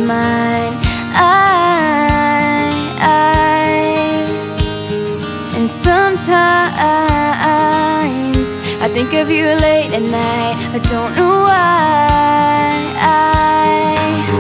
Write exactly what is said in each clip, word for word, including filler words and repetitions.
mine. I, I, and sometimes I think of you late at night. I don't know why. I,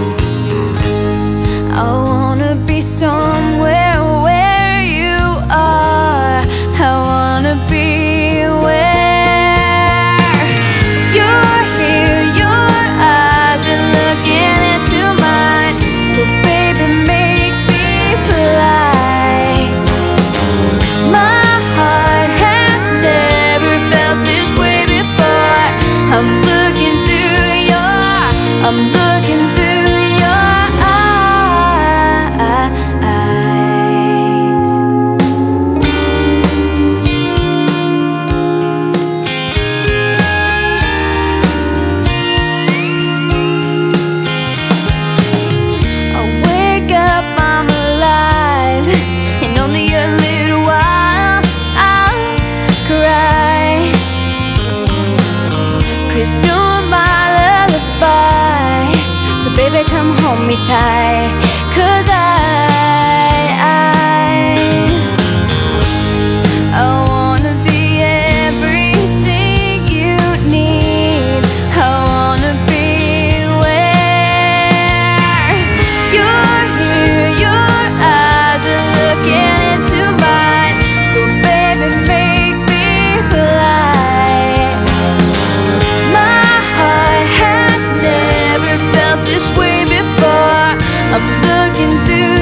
I wanna be somewhere where you are. I wanna be where you're here, your eyes are looking into mine. So baby, make me fly. My heart has never felt this way before. I'm looking through your, I'm looking through your eyes. I wake up, I'm alive, and only a little while I'll cry. 'Cause you're my lullaby. So baby, come hold me tight. 'Cause I, I, I wanna be everything you need. I wanna be where you're here, your eyes are looking into mine. So baby, make me fly. My heart has never felt this way before. I'm looking through